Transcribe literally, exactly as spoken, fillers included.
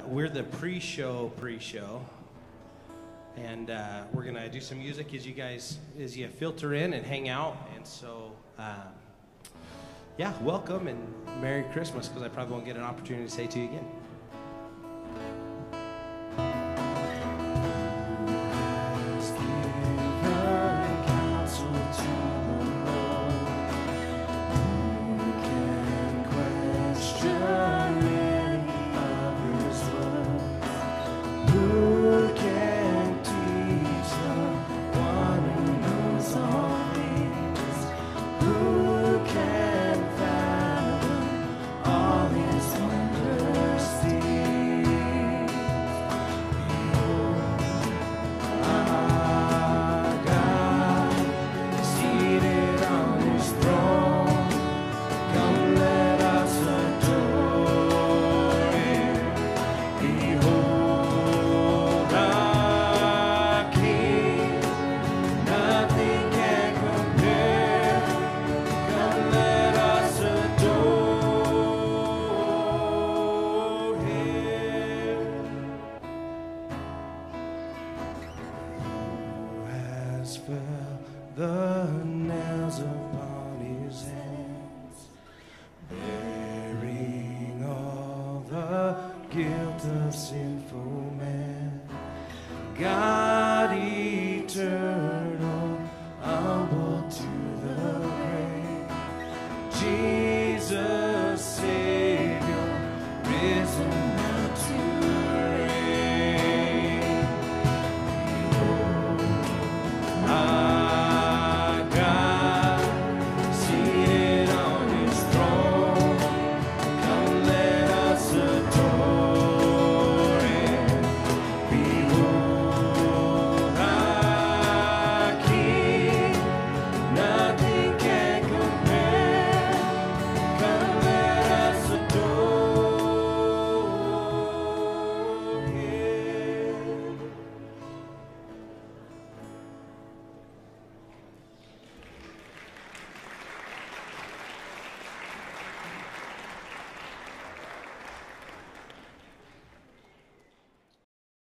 We're the pre-show pre-show, and uh, we're gonna do some music as you guys as you filter in and hang out. And so, uh, yeah, welcome and Merry Christmas, because I probably won't get an opportunity to say to you again. The nails upon his hands, bearing all the guilt of sinful man. God eternal, humble to the grave. Jesus